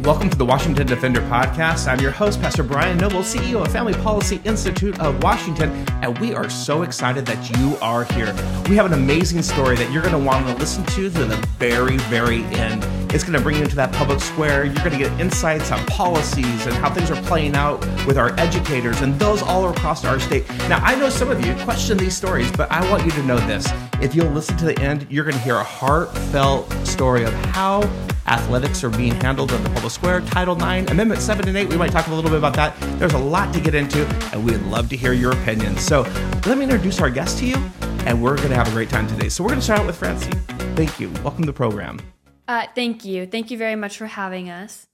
Welcome to the Washington Defender Podcast. I'm your host, Pastor Brian Noble, CEO of Family Policy Institute of Washington, and we are so excited that you are here. We have an amazing story that you're going to want to listen to the very, very end. It's going to bring you into that public square. You're going to get insights on policies and how things are playing out with our educators and those all across our state. Now, I know some of you question these stories, but I want you to know this. If you'll listen to the end, you're going to hear a heartfelt story of how athletics are being handled on the public square, Title IX, Amendment 7 and 8. We might talk a little bit about that. There's a lot to get into, and we'd love to hear your opinions. So let me introduce our guest to you, and we're going to have a great time today. So we're going to start out with Francine. Thank you. Welcome to the program. Thank you. Thank you very much for having us.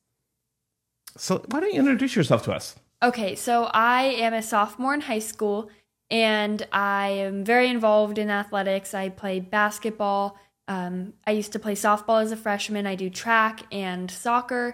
So why don't you introduce yourself to us? Okay, so I am a sophomore in high school, and I am very involved in athletics. I play basketball. I used to play softball as a freshman. I do track and soccer,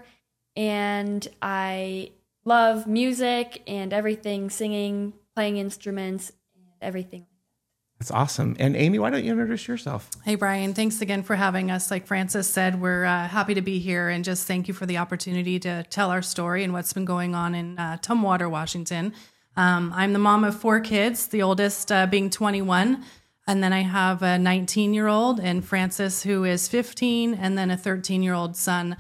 and I love music and everything, singing, playing instruments, and everything. That's awesome. And Amy, why don't you introduce yourself? Hey, Brian, thanks again for having us. Like Francis said, we're happy to be here, and just thank you for the opportunity to tell our story and what's been going on in Tumwater, Washington. I'm the mom of 4 kids, the oldest being 21. And then I have a 19-year-old and Francis, who is 15, and then a 13-year-old son.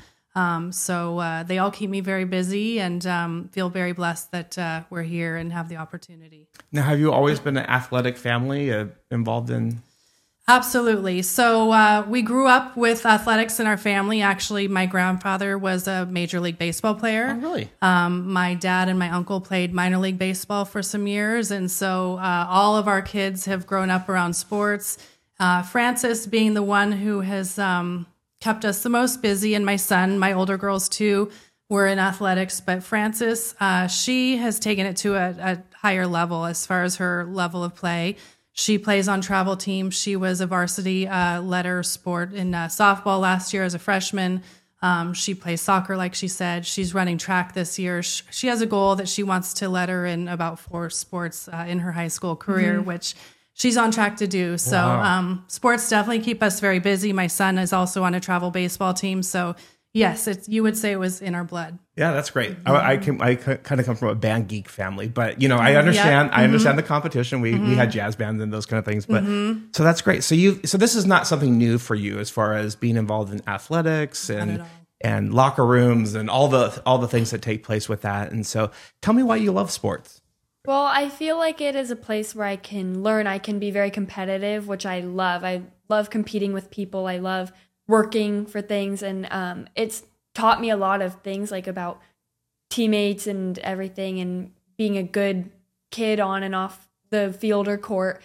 So they all keep me very busy, and feel very blessed that we're here and have the opportunity. Now, have you always been an athletic family involved in? Absolutely. So we grew up with athletics in our family. Actually, my grandfather was a Major League Baseball player. Oh, really? My dad and my uncle played minor league baseball for some years. And so all of our kids have grown up around sports. Francis being the one who has kept us the most busy, and my son, my older girls too, were in athletics. But Francis, she has taken it to a higher level as far as her level of play. She plays on travel teams. She was a varsity letter sport in softball last year as a freshman. She plays soccer, like she said. She's running track this year. She has a goal that she wants to letter in about 4 sports in her high school career, which she's on track to do. So wow. Sports definitely keep us very busy. My son is also on a travel baseball team. So yes, you would say it was in our blood. Yeah, that's great. I kind of come from a band geek family, but I understand. I understand the competition. We had jazz bands and those kind of things, but so that's great. So this is not something new for you as far as being involved in athletics and locker rooms and all the things that take place with that. And so, tell me why you love sports. Well, I feel like it is a place where I can learn. I can be very competitive, which I love. I love competing with people. I love working for things, and it's taught me a lot of things, like about teammates and everything, and being a good kid on and off the field or court.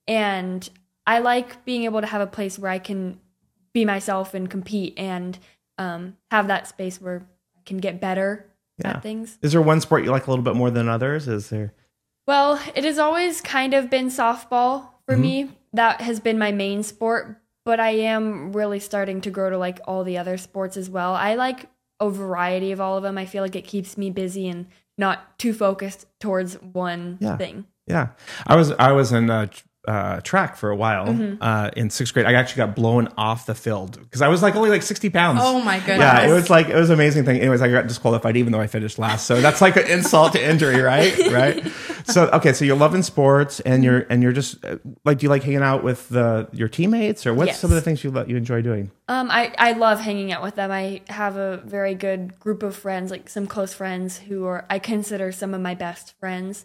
And I like being able to have a place where I can be myself and compete, and have that space where I can get better at things. Is there one sport you like a little bit more than others? Is there? Well, it has always kind of been softball for me. That has been my main sport. But I am really starting to grow to like all the other sports as well. I like a variety of all of them. I feel like it keeps me busy and not too focused towards one thing. Yeah. I was in track for a while in 6th grade. I actually got blown off the field because I was only like 60 pounds. Oh my goodness. Yeah, it was an amazing thing. Anyways, I got disqualified even though I finished last. So that's like an insult to injury, right? Right. So, okay. So you're loving sports, and you're just like, do you like hanging out with your teammates, or what's some of the things you enjoy doing? I love hanging out with them. I have a very good group of friends, like some close friends who I consider some of my best friends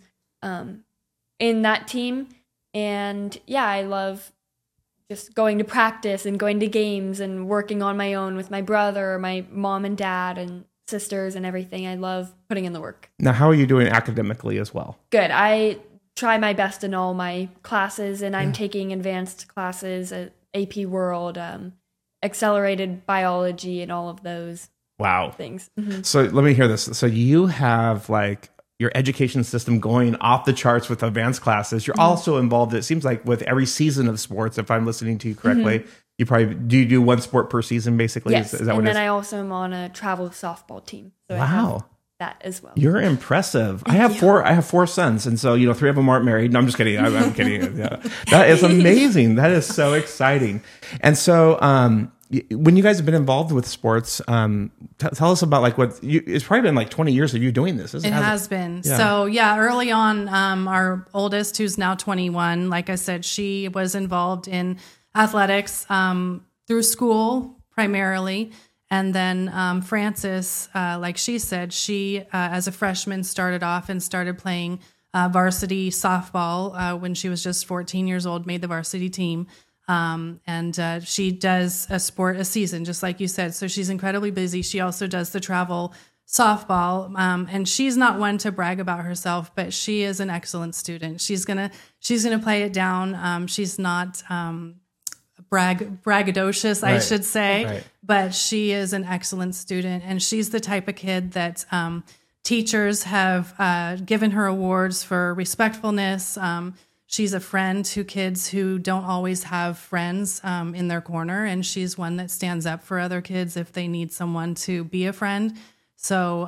in that team. And yeah, I love just going to practice and going to games and working on my own with my brother, my mom and dad and sisters and everything. I love putting in the work. Now, how are you doing academically as well? Good. I try my best in all my classes, and I'm taking advanced classes at AP World, accelerated biology, and all of those things. So let me hear this. So you have your education system going off the charts with advanced classes. You're also involved, it seems like, with every season of sports, if I'm listening to you correctly. You probably do one sport per season, basically? Yes, is that and what then I also am on a travel softball team. So I have that as well. You're impressive. I have 4 sons, and so 3 of them aren't married. No, I'm just kidding. I'm kidding. Yeah. That is amazing. That is so exciting. And so when you guys have been involved with sports, tell us about like it's probably been like 20 years of you doing this. It has been. Yeah. So early on, our oldest, who's now 21, like I said, she was involved in athletics through school primarily. And then Frances, like she said, she, as a freshman, started off and started playing varsity softball when she was just 14 years old, made the varsity team. And she does a sport a season, just like you said. So she's incredibly busy. She also does the travel softball. And she's not one to brag about herself, but she is an excellent student. She's gonna play it down. She's not braggadocious, right. I should say, right. But she is an excellent student. And she's the type of kid that teachers have given her awards for respectfulness. She's a friend to kids who don't always have friends in their corner, and she's one that stands up for other kids if they need someone to be a friend. So,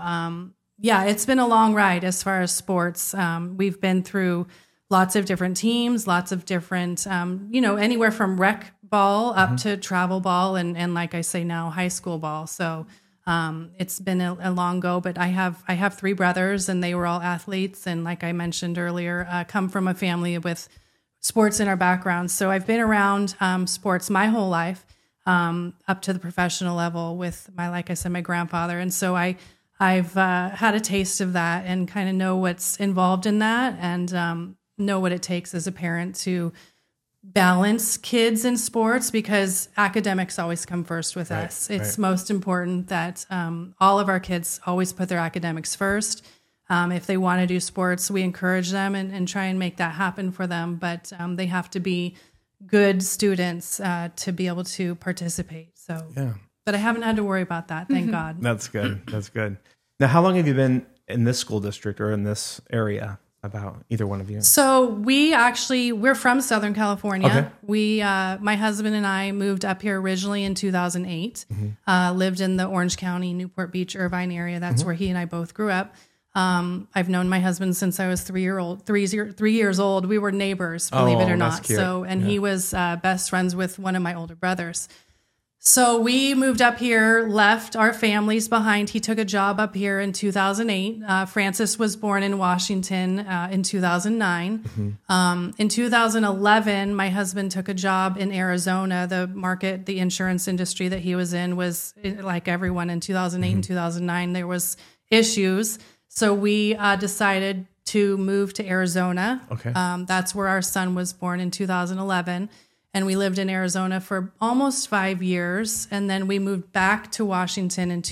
it's been a long ride as far as sports. We've been through lots of different teams, lots of different, anywhere from rec ball up to travel ball, and like I say now, high school ball. So it's been a long go, but I have three brothers, and they were all athletes. And like I mentioned earlier, come from a family with sports in our background. So I've been around sports my whole life, up to the professional level with like I said, my grandfather. And so I've had a taste of that and kind of know what's involved in that, and know what it takes as a parent to balance kids in sports, because academics always come first with us. It's most important that all of our kids always put their academics first. If they want to do sports, we encourage them and try and make that happen for them. But they have to be good students to be able to participate. So, but I haven't had to worry about that. Thank God. That's good. That's good. Now, how long have you been in this school district or in this area? About either one of you? So we're from Southern California. Okay. We, my husband and I moved up here originally in 2008, lived in the Orange County, Newport Beach, Irvine area. That's where he and I both grew up. I've known my husband since I was 3 years old. We were neighbors, believe it or not. Cute. So, and he was best friends with one of my older brothers. So we moved up here, left our families behind. He took a job up here in 2008. Frances was born in Washington in 2009. In 2011, my husband took a job in Arizona. The insurance industry that he was in was like everyone in 2008 and 2009. There was issues. So we decided to move to Arizona. Okay. That's where our son was born in 2011. And we lived in Arizona for almost 5 years. And then we moved back to Washington in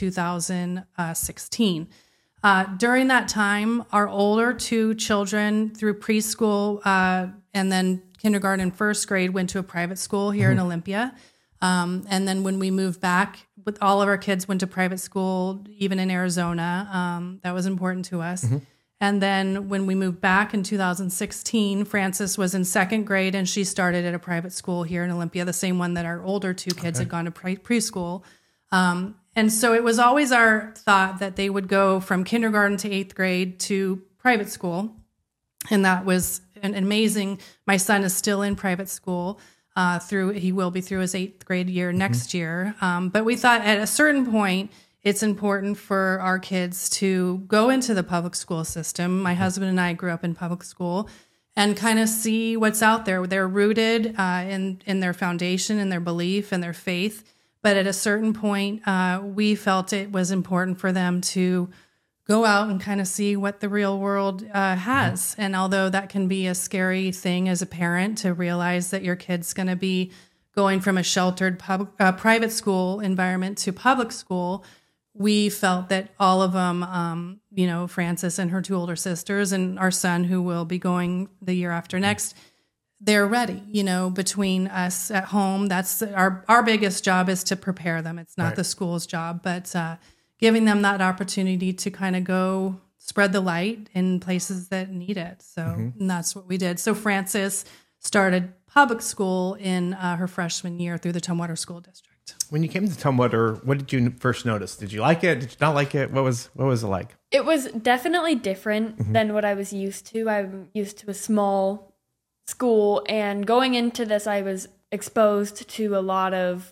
2016. During that time, our older two children through preschool and then kindergarten and first grade went to a private school here in Olympia. And then when we moved back, all of our kids went to private school, even in Arizona. That was important to us. And then when we moved back in 2016, Frances was in second grade, and she started at a private school here in Olympia, the same one that our older two kids had gone to preschool. And so it was always our thought that they would go from kindergarten to 8th grade to private school. And that was an amazing, my son is still in private school he will be through his 8th grade year next year. But we thought at a certain point, it's important for our kids to go into the public school system. My husband and I grew up in public school and kind of see what's out there. They're rooted in their foundation and their belief and their faith. But at a certain point, we felt it was important for them to go out and kind of see what the real world has. And although that can be a scary thing as a parent to realize that your kid's going to be going from a sheltered private school environment to public school, we felt that all of them, Frances and her two older sisters and our son, who will be going the year after next, they're ready, between us at home. That's our biggest job, is to prepare them. It's not the school's job, but giving them that opportunity to kind of go spread the light in places that need it. So and that's what we did. So Frances started public school in her freshman year through the Tumwater School District. When you came to Tumwater, what did you first notice? Did you like it? Did you not like it? What was it like? It was definitely different than what I was used to. I'm used to a small school, and going into this, I was exposed to a lot of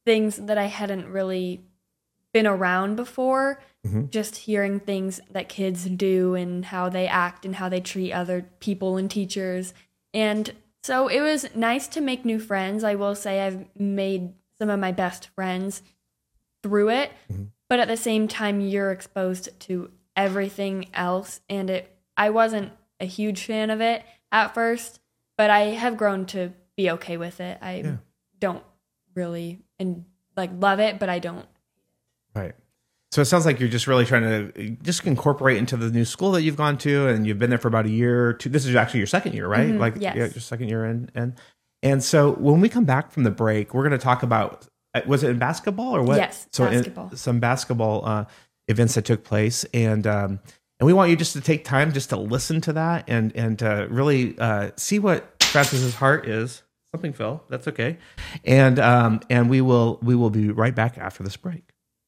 things that I hadn't really been around before. Just hearing things that kids do and how they act and how they treat other people and teachers. And so it was nice to make new friends. I will say I've made some of my best friends through it. But at the same time, you're exposed to everything else. And I wasn't a huge fan of it at first, but I have grown to be okay with it. I don't really love it, but I don't. Right. So it sounds like you're just really trying to just incorporate into the new school that you've gone to, and you've been there for about a year or two. This is actually your second year, right? Yes. Your second year in. And so when we come back from the break, we're going to talk about, was it in basketball or what? Yes, so basketball. Some basketball events that took place. And we want you just to take time just to listen to that and really see what Francis's heart is. Something fell. That's okay. And we will be right back after this break.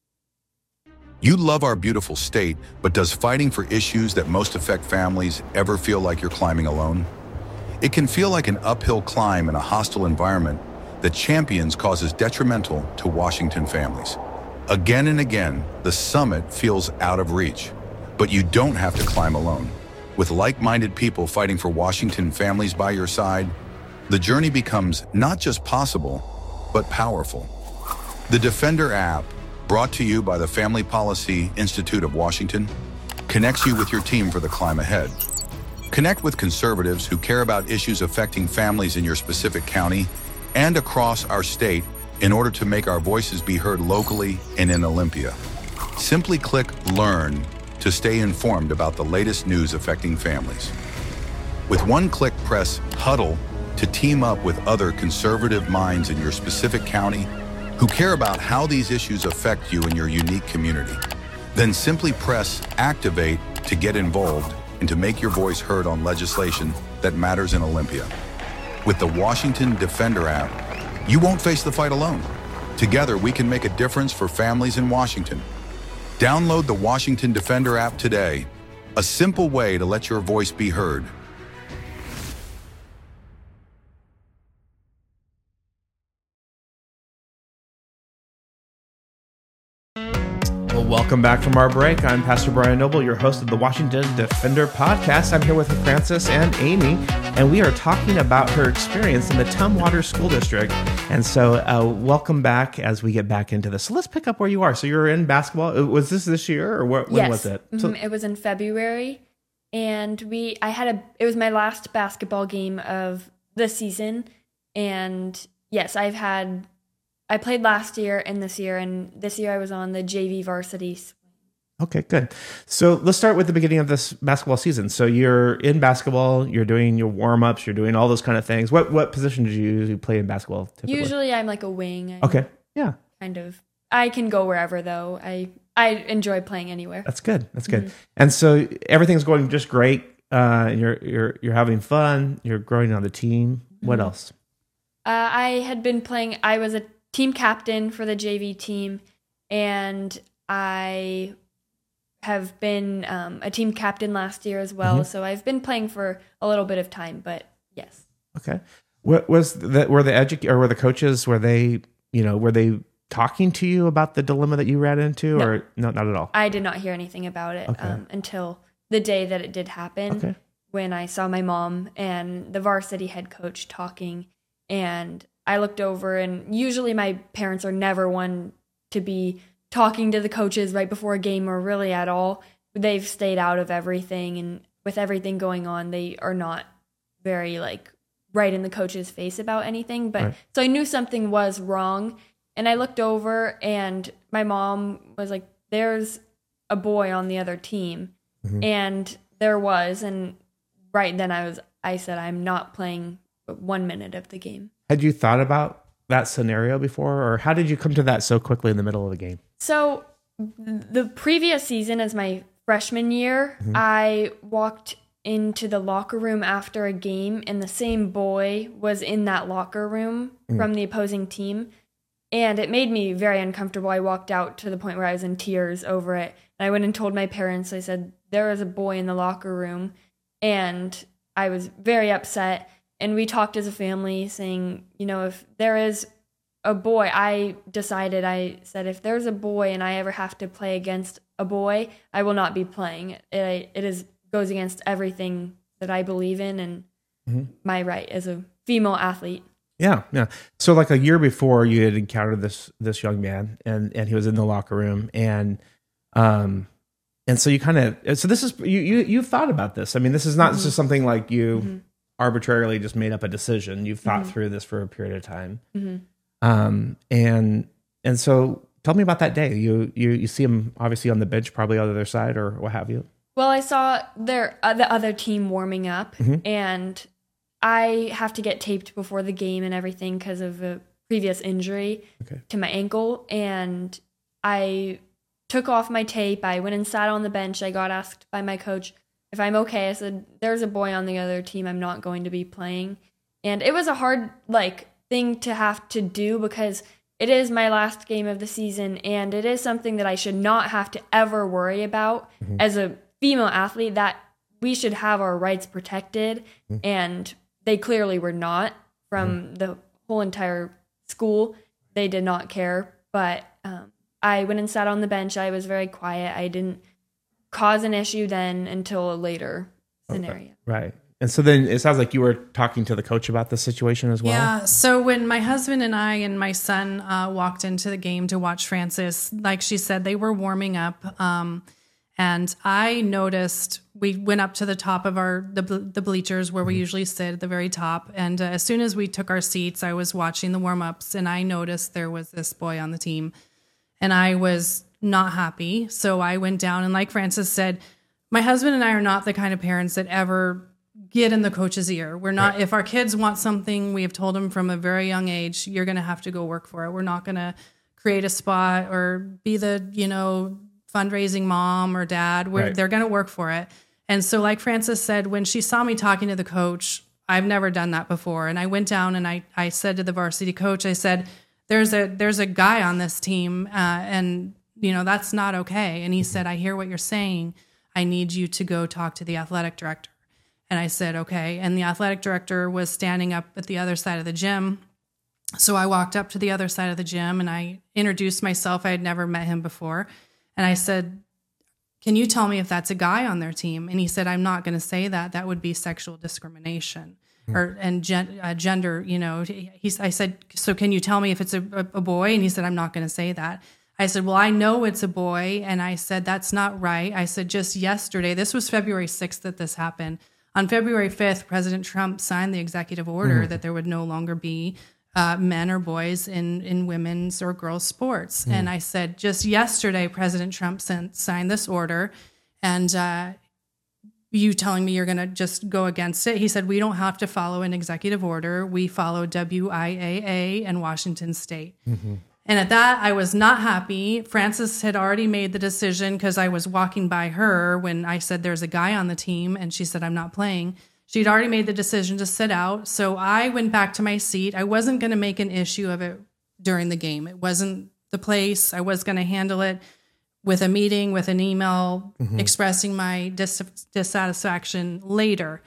You love our beautiful state, but does fighting for issues that most affect families ever feel like you're climbing alone? It can feel like an uphill climb in a hostile environment that champions causes detrimental to Washington families. Again and again, the summit feels out of reach, but you don't have to climb alone. With like-minded people fighting for Washington families by your side, the journey becomes not just possible, but powerful. The Defender app, brought to you by the Family Policy Institute of Washington, connects you with your team for the climb ahead. Connect with conservatives who care about issues affecting families in your specific county and across our state in order to make our voices be heard locally and in Olympia. Simply click Learn to stay informed about the latest news affecting families. With one click, press Huddle to team up with other conservative minds in your specific county who care about how these issues affect you in your unique community. Then simply press Activate to get involved and to make your voice heard on legislation that matters in Olympia. With the Washington Defender app, you won't face the fight alone. Together, we can make a difference for families in Washington. Download the Washington Defender app today, a simple way to let your voice be heard. Well, welcome back from our break. I'm Pastor Brian Noble, your host of the Washington Defender podcast. I'm here with Francis and Amy, and we are talking about her experience in the Tumwater School District. And so welcome back as we get back into this. So let's pick up where you are. So you're in basketball. Was this year or when was it? So, it was in February, and it was my last basketball game of the season. And yes, I played last year and this year I was on the JV varsity. Okay, good. So let's start with the beginning of this basketball season. So you're in basketball, you're doing your warm-ups, you're doing all those kind of things. What position did you usually play in basketball typically? Usually I'm like a wing. Okay, yeah. Kind of. I can go wherever though. I enjoy playing anywhere. That's good. And so everything's going just great. You're having fun. You're growing on the team. What else? I had been playing. I was a team captain for the JV team, and I have been a team captain last year as well. So I've been playing for a little bit of time, but yes. Okay. What was were the coaches, were they talking to you about the dilemma that you ran into? No. Or no, not at all? I did not hear anything about it until the day that it did happen, when I saw my mom and the varsity head coach talking, and I looked over, and usually my parents are never one to be talking to the coaches right before a game or really at all. They've stayed out of everything, and with everything going on, they are not very right in the coach's face about anything. But so I knew something was wrong, and I looked over, and my mom was like, "There's a boy on the other team," and there was, and right then I said, "I'm not playing 1 minute of the game." Had you thought about that scenario before, or how did you come to that so quickly in the middle of the game? So the previous season, as my freshman year, I walked into the locker room after a game, and the same boy was in that locker room from the opposing team, and it made me very uncomfortable. I walked out to the point where I was in tears over it, and I went and told my parents. I said, there is a boy in the locker room, and I was very upset. And we talked as a family saying, if there is a boy, I said, if there's a boy and I ever have to play against a boy, I will not be playing. It goes against everything that I believe in and my right as a female athlete. Yeah. So like a year before, you had encountered this young man, and he was in the locker room, and so you this is you've thought about this. I mean, this is not just something like you arbitrarily just made up a decision. You've thought through this for a period of time. And so tell me about that day. You see him obviously on the bench, probably on the other side or what have you. Well, I saw the other team warming up, and I have to get taped before the game and everything because of a previous injury to my ankle. And I took off my tape. I went and sat on the bench. I got asked by my coach if I'm okay. I said, there's a boy on the other team. I'm not going to be playing. And it was a hard thing to have to do because it is my last game of the season, and it is something that I should not have to ever worry about as a female athlete, that we should have our rights protected. And they clearly were not from the whole entire school. They did not care. But I went and sat on the bench. I was very quiet. I didn't cause an issue then until a later scenario. Right. And so then it sounds like you were talking to the coach about the situation as well. Yeah. So when my husband and I and my son walked into the game to watch Frances, like she said, they were warming up. And I noticed we went up to the top of the bleachers where we usually sit at the very top. And as soon as we took our seats, I was watching the warm-ups, and I noticed there was this boy on the team. And I was not happy. So I went down, and like Frances said, my husband and I are not the kind of parents that ever get in the coach's ear. We're not, if our kids want something, we have told them from a very young age, you're going to have to go work for it. We're not going to create a spot or be the, fundraising mom or dad. They're going to work for it. And so like Frances said, when she saw me talking to the coach, I've never done that before. And I went down and I said to the varsity coach, I said, there's a guy on this team and that's not okay. And he said, I hear what you're saying. I need you to go talk to the athletic director. And I said, okay. And the athletic director was standing up at the other side of the gym. So I walked up to the other side of the gym and I introduced myself. I had never met him before. And I said, can you tell me if that's a guy on their team? And he said, I'm not going to say that. That would be sexual discrimination and gender, I said, so can you tell me if it's a boy? And he said, I'm not going to say that. I said, well, I know it's a boy. And I said, that's not right. I said, just yesterday, this was February 6th that this happened. On February 5th, President Trump signed the executive order that there would no longer be men or boys in women's or girls' sports. And I said, just yesterday, President Trump signed this order, and you telling me you're going to just go against it? He said, we don't have to follow an executive order. We follow WIAA and Washington State. And at that, I was not happy. Frances had already made the decision because I was walking by her when I said there's a guy on the team, and she said, I'm not playing. She'd already made the decision to sit out. So I went back to my seat. I wasn't going to make an issue of it during the game. It wasn't the place. I was going to handle it with a meeting, with an email, expressing my dissatisfaction later.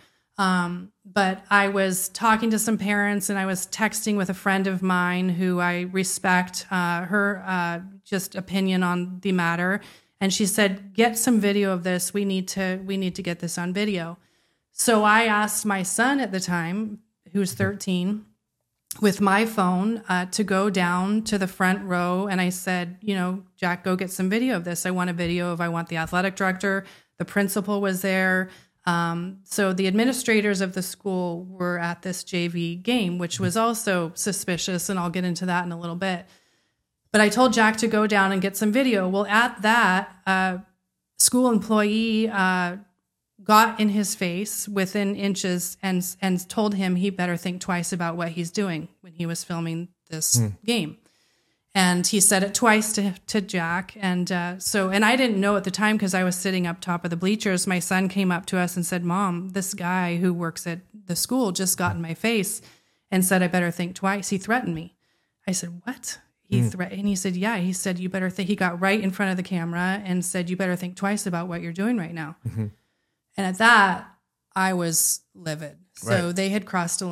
But I was talking to some parents, and I was texting with a friend of mine who I respect her just opinion on the matter. And she said, get some video of this. We need to get this on video. So I asked my son at the time, who's 13, with my phone to go down to the front row. And I said, Jack, go get some video of this. I want a video I want the athletic director. The principal was there. So the administrators of the school were at this JV game, which was also suspicious. And I'll get into that in a little bit. But I told Jack to go down and get some video. Well, at that, school employee got in his face within inches and told him he better think twice about what he's doing when he was filming this game. And he said it twice to Jack. And and I didn't know at the time because I was sitting up top of the bleachers. My son came up to us and said, Mom, this guy who works at the school just got in my face and said I better think twice. He threatened me. I said, what? And he said, yeah. He said, you better think. He got right in front of the camera and said, you better think twice about what you're doing right now. And at that, I was livid. So they had crossed a line.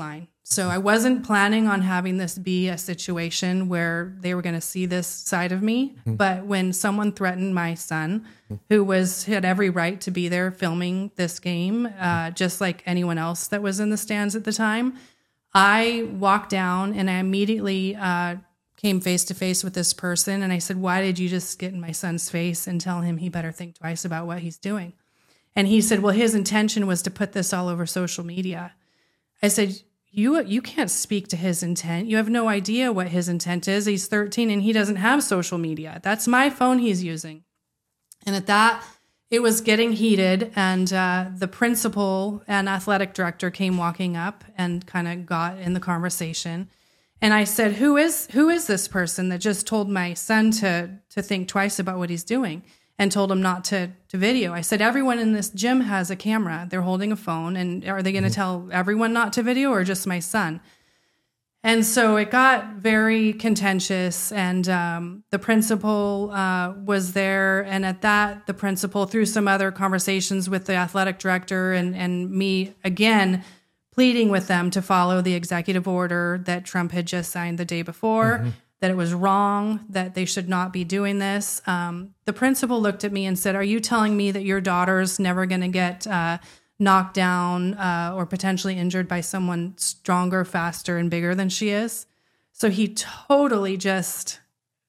So I wasn't planning on having this be a situation where they were going to see this side of me. But when someone threatened my son, who had every right to be there filming this game, just like anyone else that was in the stands at the time, I walked down and I immediately came face to face with this person. And I said, why did you just get in my son's face and tell him he better think twice about what he's doing? And he said, well, his intention was to put this all over social media. I said, you can't speak to his intent. You have no idea what his intent is. He's 13 and he doesn't have social media. That's my phone he's using. And at that, it was getting heated, and the principal and athletic director came walking up and kind of got in the conversation. And I said, who is this person that just told my son to think twice about what he's doing and told him not to video? I said, everyone in this gym has a camera. They're holding a phone. And are they going to tell everyone not to video or just my son? And so it got very contentious, and the principal was there. And at that, the principal, through some other conversations with the athletic director and me, again, pleading with them to follow the executive order that Trump had just signed the day before, that it was wrong, that they should not be doing this. The principal looked at me and said, are you telling me that your daughter's never going to get knocked down or potentially injured by someone stronger, faster, and bigger than she is? So he totally just,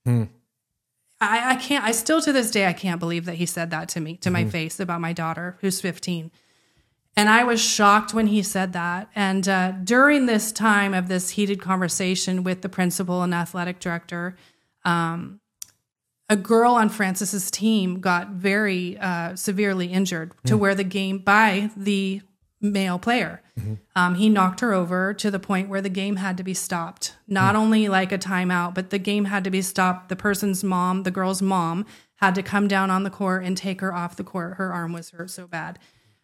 I still to this day, I can't believe that he said that to me, to my face, about my daughter who's 15. And I was shocked when he said that. And during this time of this heated conversation with the principal and athletic director, a girl on Francis's team got very severely injured to where the game by the male player. He knocked her over to the point where the game had to be stopped. Not only like a timeout, but the game had to be stopped. The person's mom, the girl's mom, had to come down on the court and take her off the court. Her arm was hurt so bad.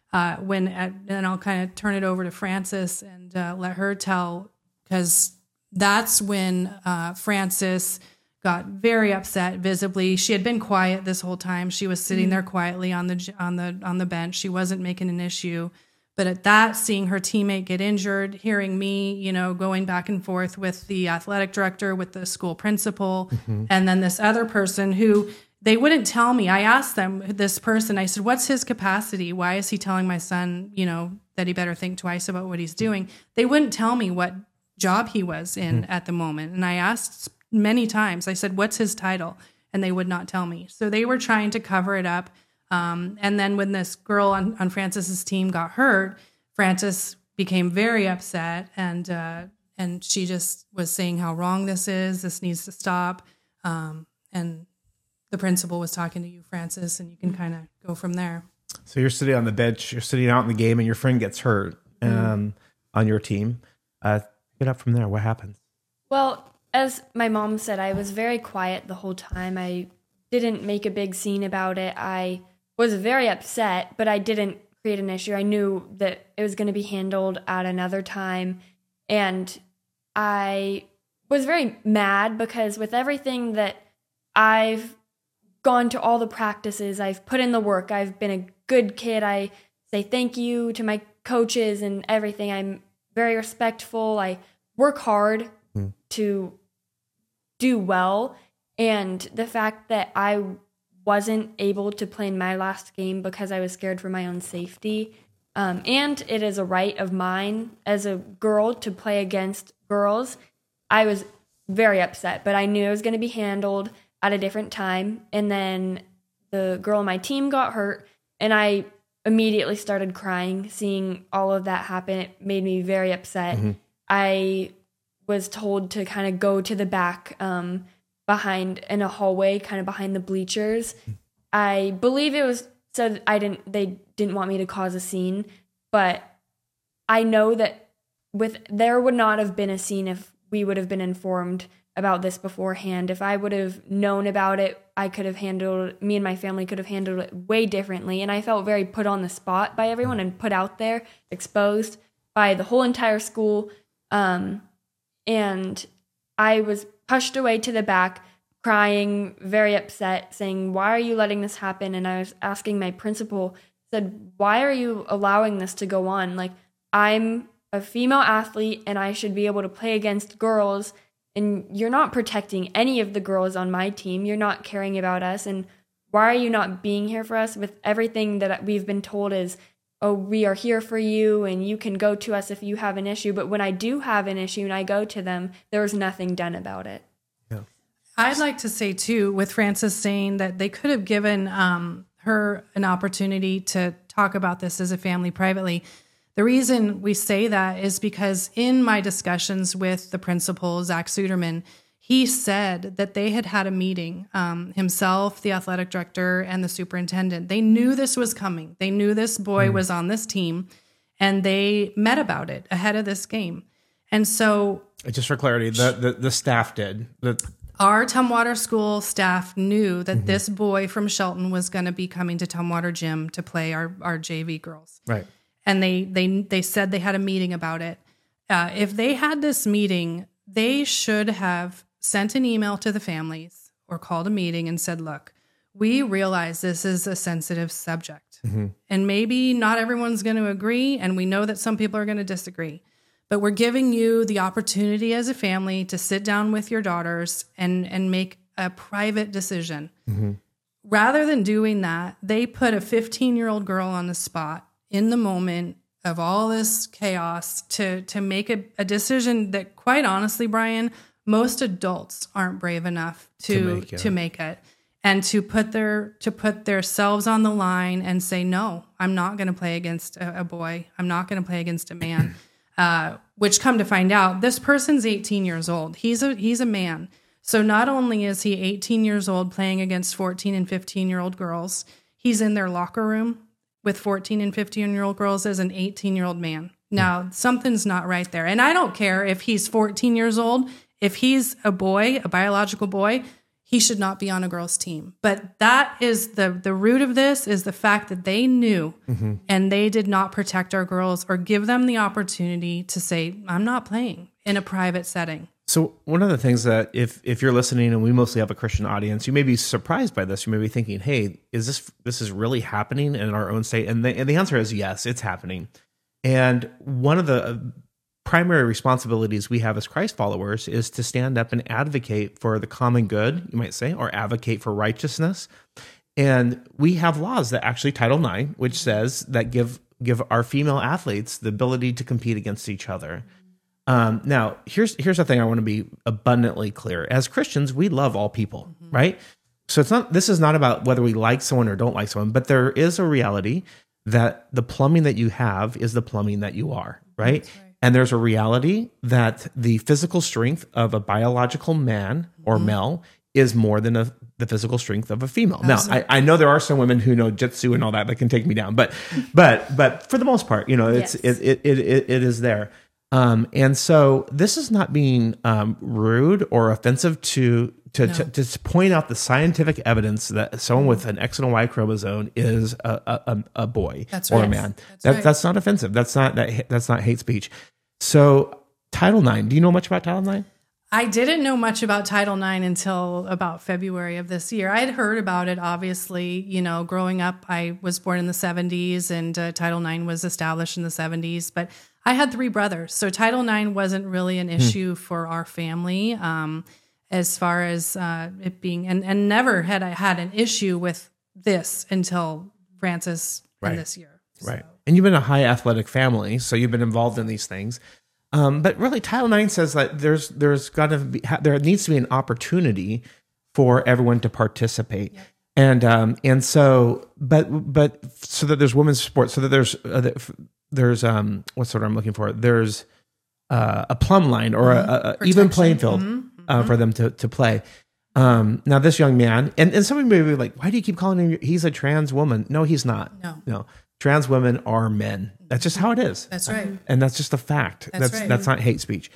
And I'll kind of turn it over to Francis and let her tell, because that's when Francis got very upset visibly. She had been quiet this whole time. She was sitting there quietly on the bench. She wasn't making an issue. But at that, seeing her teammate get injured, hearing me, going back and forth with the athletic director, with the school principal, and then this other person who they wouldn't tell me. I asked them, this person, I said, what's his capacity? Why is he telling my son, that he better think twice about what he's doing? They wouldn't tell me what job he was in at the moment. And I asked many times, I said, what's his title? And they would not tell me. So they were trying to cover it up. And then when this girl on Francis's team got hurt, Francis became very upset. And she just was saying how wrong this is. This needs to stop. And the principal was talking to you, Francis, and you can kind of go from there. So you're sitting on the bench, you're sitting out in the game, and your friend gets hurt on your team. Get up from there. What happens? Well, as my mom said, I was very quiet the whole time. I didn't make a big scene about it. I was very upset, but I didn't create an issue. I knew that it was going to be handled at another time. And I was very mad because with everything that I've gone to all the practices, I've put in the work, I've been a good kid, I say thank you to my coaches and everything. I'm very respectful. I work hard to do well. And the fact that I wasn't able to play in my last game because I was scared for my own safety, and it is a right of mine as a girl to play against girls, I was very upset. But I knew it was going to be handled at a different time. And then the girl on my team got hurt, and I immediately started crying. Seeing all of that happen, it made me very upset. I was told to kind of go to the back behind in a hallway, kind of behind the bleachers. I believe it was so that they didn't want me to cause a scene, but I know that there would not have been a scene if we would have been informed about this beforehand. If I would have known about it, me and my family could have handled it way differently. And I felt very put on the spot by everyone and put out there, exposed by the whole entire school. And I was pushed away to the back, crying, very upset, saying, why are you letting this happen? And I was asking my principal, said, why are you allowing this to go on? Like, I'm a female athlete and I should be able to play against girls, and you're not protecting any of the girls on my team. You're not caring about us. And why are you not being here for us? With everything that we've been told is, oh, we are here for you and you can go to us if you have an issue. But when I do have an issue and I go to them, there was nothing done about it. Yeah. I'd like to say, too, with Frances saying that they could have given her an opportunity to talk about this as a family privately. The reason we say that is because in my discussions with the principal, Zach Suderman, he said that they had a meeting, himself, the athletic director, and the superintendent. They knew this was coming. They knew this boy was on this team, and they met about it ahead of this game. And so... Just for clarity, the staff did. Our Tumwater School staff knew that this boy from Shelton was going to be coming to Tumwater Gym to play our JV girls. Right. And they said they had a meeting about it. If they had this meeting, they should have sent an email to the families or called a meeting and said, look, we realize this is a sensitive subject. And maybe not everyone's going to agree, and we know that some people are going to disagree. But we're giving you the opportunity as a family to sit down with your daughters and make a private decision. Rather than doing that, they put a 15-year-old girl on the spot in the moment of all this chaos to make a decision that, quite honestly, Brian, most adults aren't brave enough to make it. And to put themselves on the line and say, no, I'm not going to play against a boy. I'm not going to play against a man. Which, come to find out, this person's 18 years old. He's a man. So not only is he 18 years old playing against 14 and 15-year-old girls, he's in their locker room with 14 and 15-year-old girls as an 18-year-old man. Now, something's not right there. And I don't care if he's 14 years old. If he's a boy, a biological boy, he should not be on a girl's team. But that is the root of this, is the fact that they knew and they did not protect our girls or give them the opportunity to say, I'm not playing in a private setting. So one of the things that if you're listening, and we mostly have a Christian audience, you may be surprised by this. You may be thinking, hey, this is really happening in our own state? And the answer is yes, it's happening. And one of the primary responsibilities we have as Christ followers is to stand up and advocate for the common good, you might say, or advocate for righteousness. And we have laws that actually, Title IX, which says that give our female athletes the ability to compete against each other. Now, here's the thing I want to be abundantly clear. As Christians, we love all people, right? So this is not about whether we like someone or don't like someone, but there is a reality that the plumbing that you have is the plumbing that you are, right? That's right. And there's a reality that the physical strength of a biological man or male is more than the physical strength of a female. Absolutely. Now, I know there are some women who know jitsu and all that can take me down, but for the most part, it is there. And so this is not being rude or offensive to point out the scientific evidence that someone with an X and a Y chromosome is a boy or a man. That's not offensive. That's not hate speech. So Title IX, do you know much about Title IX? I didn't know much about Title IX until about February of this year. I had heard about it, obviously, growing up. I was born in the 70s and Title IX was established in the 70s, but I had 3 brothers. So Title IX wasn't really an issue for our family as far as it being, and never had I had an issue with this until Frances and this year. Right. So. And you've been a high athletic family, so you've been involved in these things. But really, Title IX says that there needs to be an opportunity for everyone to participate, and so so that there's women's sports, so that there's what's the word I'm looking for? There's a plumb line or a even playing field for them to play. Now, this young man, and somebody may be like, why do you keep calling him? He's a trans woman. No, he's not. No. Trans women are men. That's just how it is. That's right. And that's just a fact. That's not hate speech.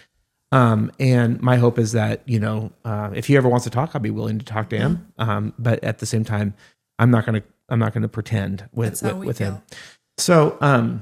And my hope is that, if he ever wants to talk, I'll be willing to talk to him. But at the same time, I'm not going to pretend with him. So,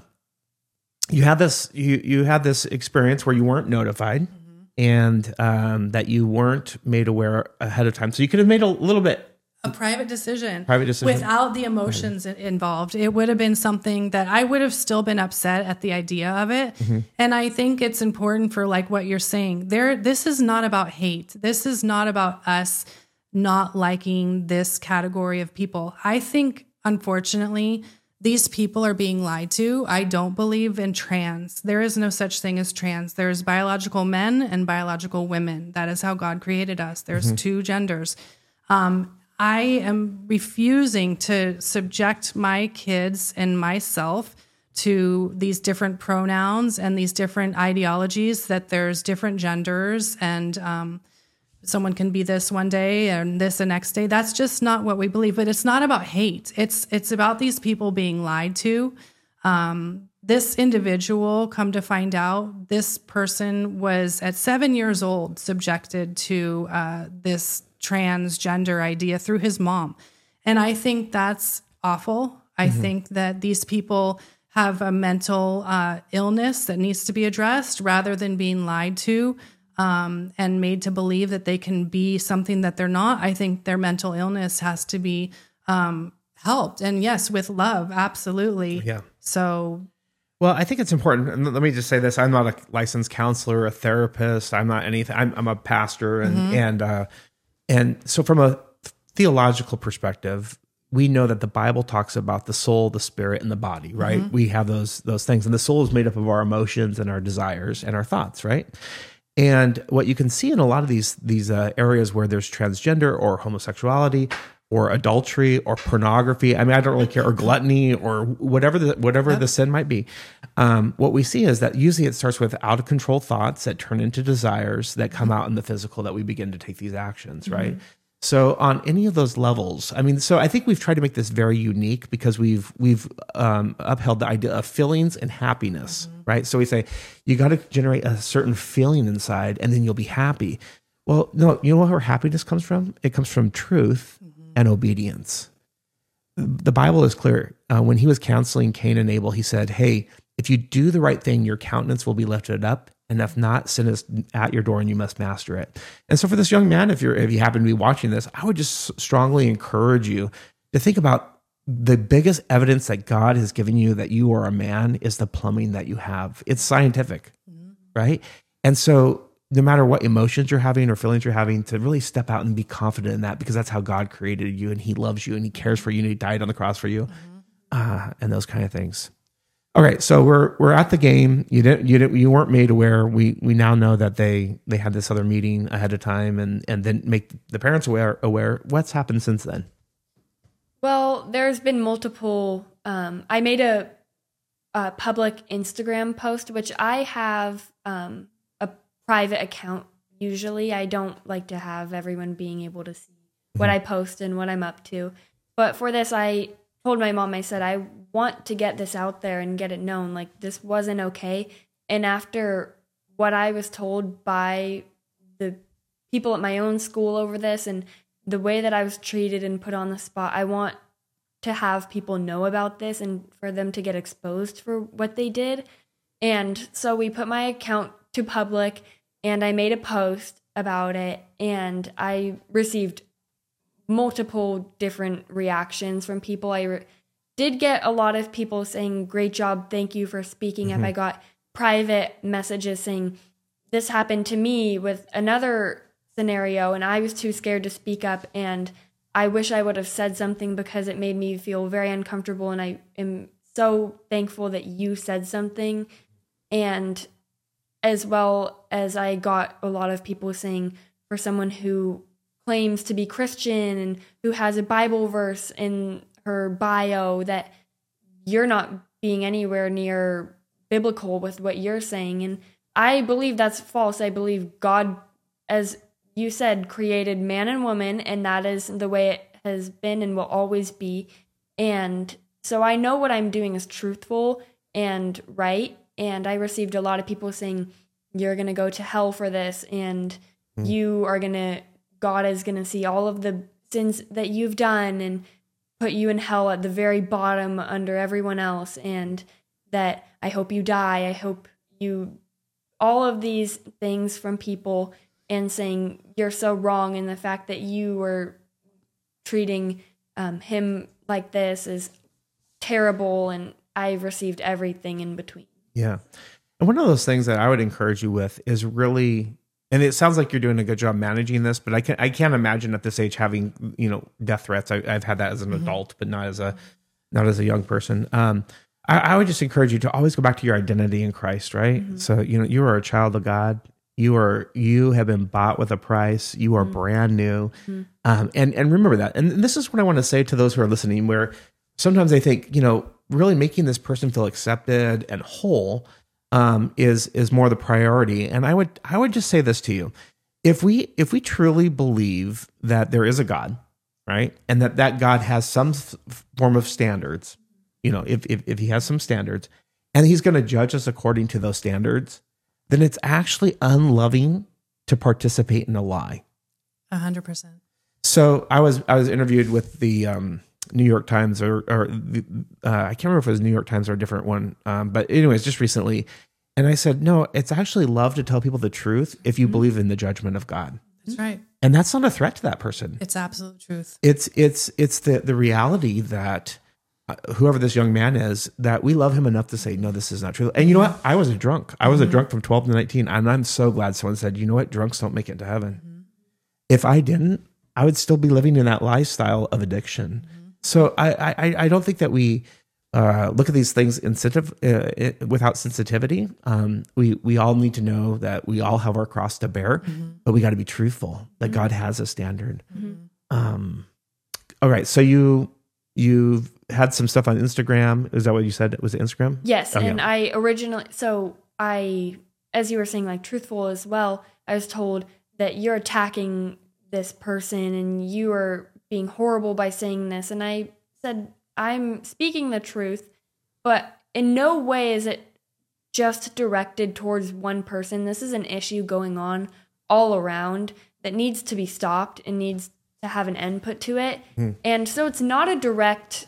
you had this experience where you weren't notified and that you weren't made aware ahead of time. So you could have made a little bit A private decision. Private decision. Without the emotions involved. It would have been something that I would have still been upset at the idea of it. And I think it's important for like what you're saying. This is not about hate. This is not about us not liking this category of people. I think, unfortunately, these people are being lied to. I don't believe in trans. There is no such thing as trans. There's biological men and biological women. That is how God created us. There's two genders. I am refusing to subject my kids and myself to these different pronouns and these different ideologies, that there's different genders and someone can be this one day and this the next day. That's just not what we believe. But it's not about hate. It's about these people being lied to. This individual, come to find out, this person was at 7 years old subjected to this transgender idea through his mom. And I think that's awful. I think that these people have a mental illness that needs to be addressed rather than being lied to and made to believe that they can be something that they're not. I think their mental illness has to be helped. And yes, with love, absolutely. Yeah. So... Well, I think it's important. And let me just say this. I'm not a licensed counselor, a therapist. I'm not anything. I'm a pastor. And so from a theological perspective, we know that the Bible talks about the soul, the spirit, and the body, right? We have those things. And the soul is made up of our emotions and our desires and our thoughts, right? And what you can see in a lot of these areas where there's transgender or homosexuality or adultery or pornography. I mean, I don't really care, or gluttony or whatever the sin might be. What we see is that usually it starts with out of control thoughts that turn into desires that come out in the physical, that we begin to take these actions, right? So on any of those levels, I mean, so I think we've tried to make this very unique because we've upheld the idea of feelings and happiness, right? So we say, you got to generate a certain feeling inside and then you'll be happy. Well, no, you know where happiness comes from? It comes from truth and obedience. The Bible is clear. When he was counseling Cain and Abel, he said, hey, if you do the right thing, your countenance will be lifted up. And if not, sin is at your door and you must master it. And so for this young man, if you happen to be watching this, I would just strongly encourage you to think about the biggest evidence that God has given you that you are a man is the plumbing that you have. It's scientific, right? And so no matter what emotions you're having or feelings you're having, to really step out and be confident in that, because that's how God created you and he loves you and he cares for you and he died on the cross for you, and those kind of things. All right, so we're at the game. You weren't made aware. We now know that they had this other meeting ahead of time and then make the parents aware. What's happened since then? Well, there's been multiple. I made a public Instagram post, which I have a private account. Usually, I don't like to have everyone being able to see what I post and what I'm up to. But for this, I told my mom, I said, I want to get this out there and get it known. Like, this wasn't okay. And after what I was told by the people at my own school over this and the way that I was treated and put on the spot, I want to have people know about this and for them to get exposed for what they did. And so we put my account to public and I made a post about it, and I received multiple different reactions from people. I did get a lot of people saying, great job, thank you for speaking up. I got private messages saying, this happened to me with another scenario and I was too scared to speak up, and I wish I would have said something because it made me feel very uncomfortable, and I am so thankful that you said something. And as well as I got a lot of people saying, for someone who claims to be Christian and who has a Bible verse in her bio, that you're not being anywhere near biblical with what you're saying. And I believe that's false. I believe God, as you said, created man and woman, and that is the way it has been and will always be. And so I know what I'm doing is truthful and right. And I received a lot of people saying, you're going to go to hell for this, and God is going to see all of the sins that you've done and put you in hell at the very bottom under everyone else, and that I hope you die. I hope all of these things from people, and saying you're so wrong, and the fact that you were treating him like this is terrible, and I've received everything in between. Yeah. And one of those things that I would encourage you with is really, and it sounds like you're doing a good job managing this, but I can't imagine at this age having, death threats. I've had that as an adult, but not as a young person. I would just encourage you to always go back to your identity in Christ, right? Mm-hmm. So, you are a child of God. You have been bought with a price. You are brand new. Mm-hmm. And remember that. And this is what I want to say to those who are listening, where sometimes they think, really making this person feel accepted and whole is more the priority. And I would just say this to you. If we truly believe that there is a God, right? And that God has some form of standards, if he has some standards and he's going to judge us according to those standards, then it's actually unloving to participate in a lie. 100%. So I was interviewed with the New York Times or I can't remember if it was New York Times or a different one. But anyways, just recently. And I said, no, it's actually love to tell people the truth if you believe in the judgment of God. That's right. And that's not a threat to that person. It's absolute truth. It's the reality that whoever this young man is, that we love him enough to say, no, this is not true. And you know what? I was a drunk. I was a drunk from 12 to 19. And I'm so glad someone said, you know what? Drunks don't make it to heaven. Mm-hmm. If I didn't, I would still be living in that lifestyle of addiction. Mm-hmm. So I don't think that we look at these things without sensitivity. We all need to know that we all have our cross to bear, but we got to be truthful that God has a standard. Mm-hmm. All right. So you've had some stuff on Instagram. Is that what you said? Was it Instagram? Yes. And I originally, as you were saying, like truthful as well, I was told that you're attacking this person and you are being horrible by saying this. And I said, I'm speaking the truth, but in no way is it just directed towards one person. This is an issue going on all around that needs to be stopped and needs to have an end put to it. And so it's not a direct,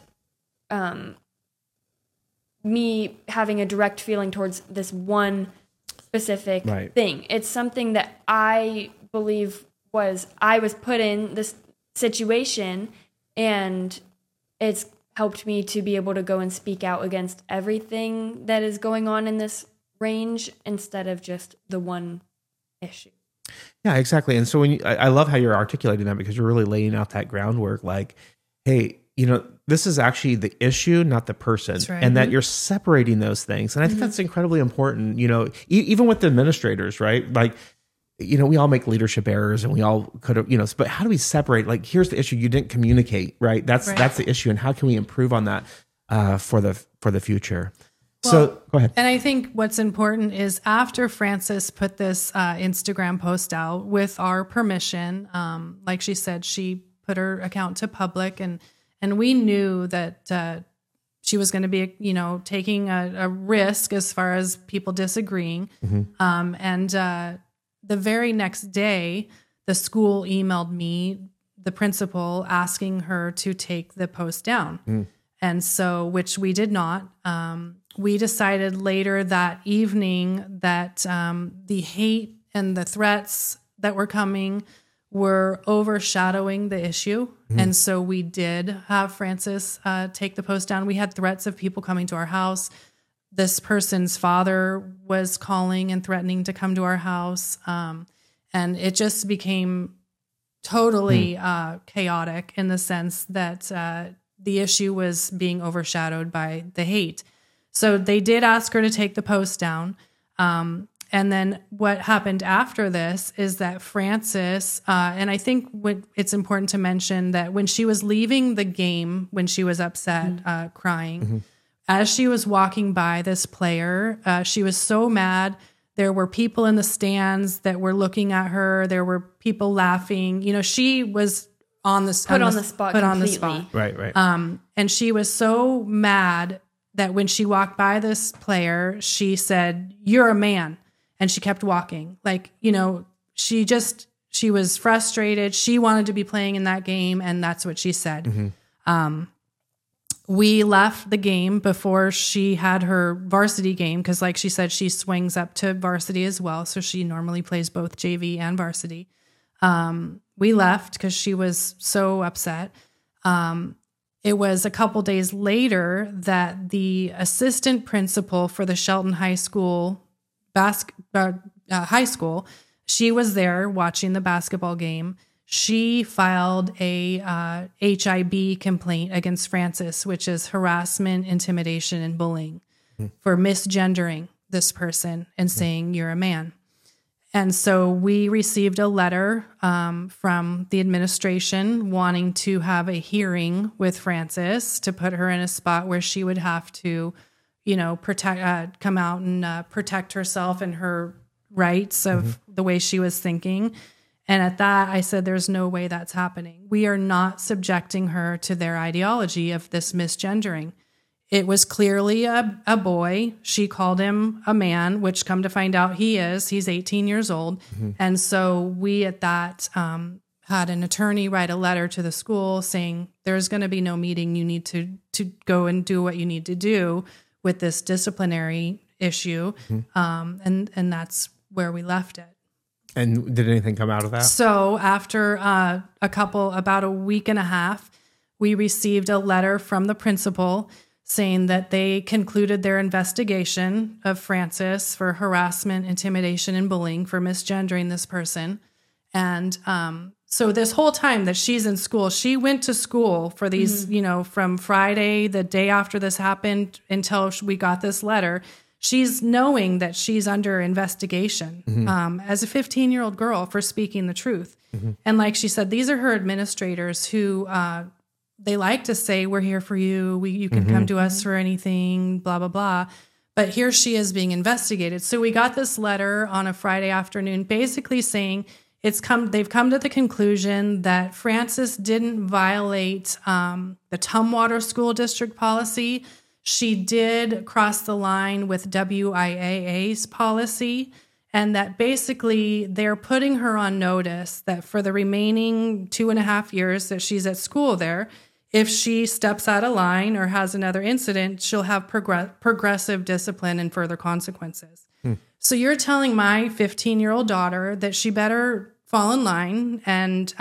me having a direct feeling towards this one specific thing. It's something that I believe I was put in this situation, and it's helped me to be able to go and speak out against everything that is going on in this range instead of just the one issue. Yeah, exactly. And so I love how you're articulating that, because you're really laying out that groundwork like, hey, this is actually the issue, not the person. That's right. And that you're separating those things. And I think that's incredibly important, even with the administrators, right? Like, we all make leadership errors and we all could have, but how do we separate? Like, here's the issue. You didn't communicate, right? That's the issue. And how can we improve on that for the future? Well, so go ahead. And I think what's important is after Frances put this Instagram post out with our permission, like she said, she put her account to public, and we knew that she was going to be, taking a risk as far as people disagreeing. Mm-hmm. The very next day, the school emailed me, the principal, asking her to take the post down. And so, which we did not. We decided later that evening that the hate and the threats that were coming were overshadowing the issue. And so we did have Frances take the post down. We had threats of people coming to our house. This person's father was calling and threatening to come to our house. And it just became totally chaotic in the sense that the issue was being overshadowed by the hate. So they did ask her to take the post down. And then what happened after this is that Frances, and I think it's important to mention that when she was leaving the game, when she was upset, crying, as she was walking by this player, she was so mad. There were people in the stands that were looking at her. There were people laughing. She was put on the spot. Right. And she was so mad that when she walked by this player, she said, "You're a man." And she kept walking. Like, she was frustrated. She wanted to be playing in that game. And that's what she said. We left the game before she had her varsity game, because like she said, she swings up to varsity as well. So she normally plays both JV and varsity. We left because she was so upset. It was a couple days later that the assistant principal for the Shelton High School she was there watching the basketball game. She filed a HIB complaint against Francis, which is harassment, intimidation, and bullying, for misgendering this person and saying you're a man. And so we received a letter from the administration wanting to have a hearing with Francis to put her in a spot where she would have to, come out and protect herself and her rights of the way she was thinking. And at that, I said, there's no way that's happening. We are not subjecting her to their ideology of this misgendering. It was clearly a boy. She called him a man, which come to find out he is. He's 18 years old. And so we at that had an attorney write a letter to the school saying, there's going to be no meeting. You need to go and do what you need to do with this disciplinary issue. And that's where we left it. And did anything come out of that? So after about a week and a half, we received a letter from the principal saying that they concluded their investigation of Francis for harassment, intimidation, and bullying for misgendering this person. And so this whole time that she's in school, she went to school for these, from Friday, the day after this happened, until we got this letter. She's knowing that she's under investigation as a 15-year-old girl for speaking the truth. And like she said, these are her administrators who they like to say, we're here for you. You can come to us for anything, blah, blah, blah. But here she is being investigated. So we got this letter on a Friday afternoon basically saying they've come to the conclusion that Francis didn't violate the Tumwater School District policy. She did cross the line with WIAA's policy, and that basically they're putting her on notice that for the remaining 2.5 years that she's at school there, if she steps out of line or has another incident, she'll have progressive discipline and further consequences. So you're telling my 15-year-old daughter that she better fall in line and,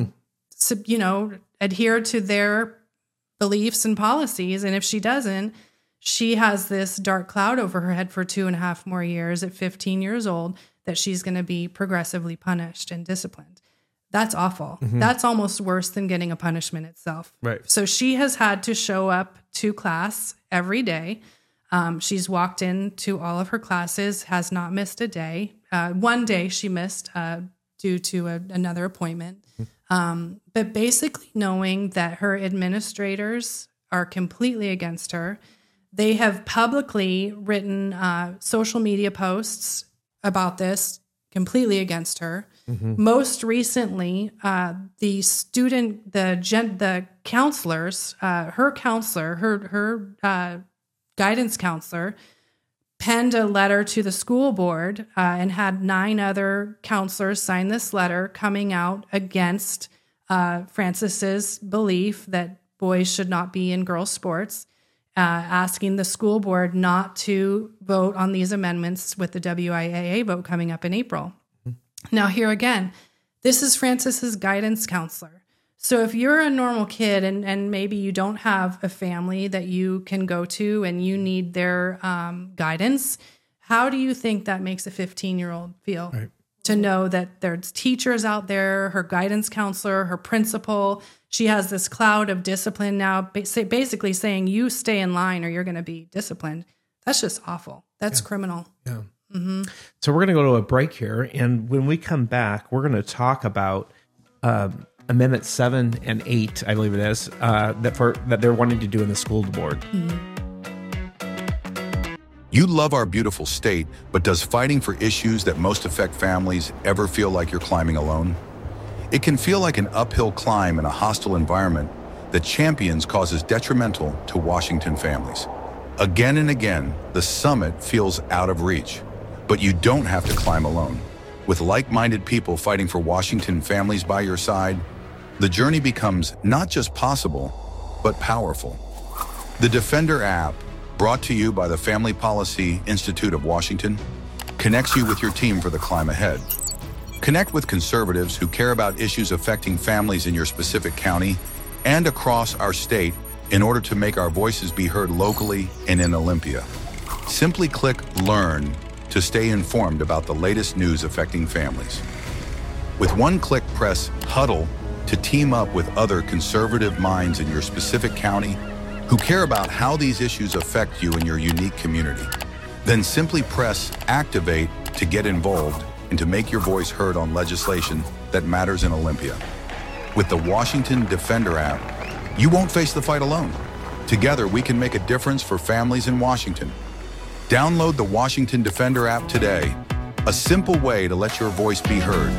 adhere to their beliefs and policies. And if she doesn't, she has this dark cloud over her head for 2.5 more years at 15 years old that she's going to be progressively punished and disciplined. That's awful. That's almost worse than getting a punishment itself. Right. So she has had to show up to class every day. She's walked into all of her classes, has not missed a day. One day she missed due to another appointment. But basically knowing that her administrators are completely against her. They have publicly written social media posts about this, completely against her. Most recently, the counselors, her counselor, her guidance counselor, penned a letter to the school board and had 9 other counselors sign this letter coming out against Francis's belief that boys should not be in girls' sports, asking the school board not to vote on these amendments with the WIAA vote coming up in April. Now, here again, this is Francis's guidance counselor. So if you're a normal kid and maybe you don't have a family that you can go to and you need their guidance, how do you think that makes a 15-year-old feel? Right. To know that there's teachers out there, her guidance counselor, her principal, she has this cloud of discipline now, basically saying you stay in line or you're going to be disciplined. That's just awful. That's criminal. Yeah. So we're going to go to a break here. And when we come back, we're going to talk about Amendment 7 and 8, I believe it is, that they're wanting to do in the school board. You love our beautiful state, but does fighting for issues that most affect families ever feel like you're climbing alone? It can feel like an uphill climb in a hostile environment that champions causes detrimental to Washington families. Again and again, the summit feels out of reach, but you don't have to climb alone. With like-minded people fighting for Washington families by your side, the journey becomes not just possible, but powerful. The Defender app, brought to you by the Family Policy Institute of Washington, connects you with your team for the climb ahead. Connect with conservatives who care about issues affecting families in your specific county and across our state in order to make our voices be heard locally and in Olympia. Simply click Learn to stay informed about the latest news affecting families. With one click, press Huddle to team up with other conservative minds in your specific county who care about how these issues affect you in your unique community. Then simply press Activate to get involved and to make your voice heard on legislation that matters in Olympia. With the Washington Defender app, you won't face the fight alone. Together, we can make a difference for families in Washington. Download the Washington Defender app today, a simple way to let your voice be heard.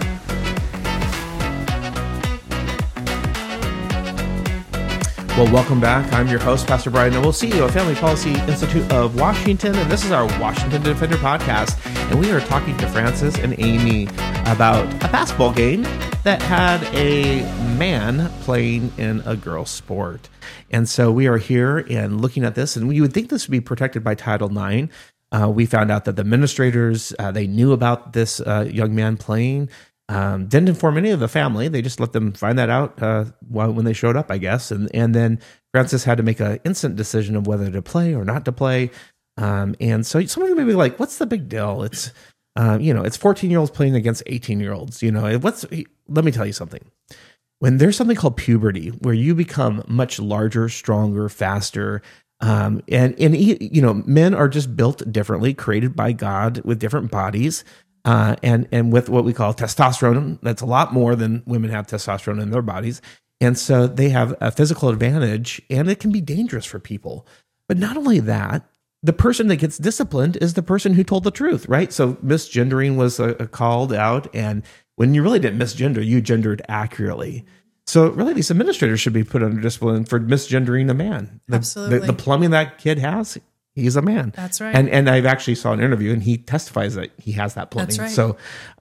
Well, welcome back. I'm your host, Pastor Brian Noble, CEO of Family Policy Institute of Washington, and this is our Washington Defender podcast. And we are talking to Francis and Amy about a basketball game that had a man playing in a girl's sport. And so we are here and looking at this, and you would think this would be protected by Title IX. We found out that the administrators, they knew about this young man playing. Didn't inform any of the family. They just let them find that out when they showed up, I guess. And then Francis had to make an instant decision of whether to play or not to play. And so some of you may be like, what's the big deal? It's, it's 14-year-olds playing against 18-year-olds. Let me tell you something. When there's something called puberty, where you become much larger, stronger, faster, and men are just built differently, created by God with different bodies. And with what we call testosterone, that's a lot more than women have testosterone in their bodies. And so they have a physical advantage, and it can be dangerous for people. But not only that, the person that gets disciplined is the person who told the truth, right? So misgendering was called out, and when you really didn't misgender, you gendered accurately. So really, these administrators should be put under discipline for misgendering a man. Absolutely. The plumbing that kid has, he's a man. That's right. And I've actually saw an interview, and he testifies that he has that plumbing. That's right.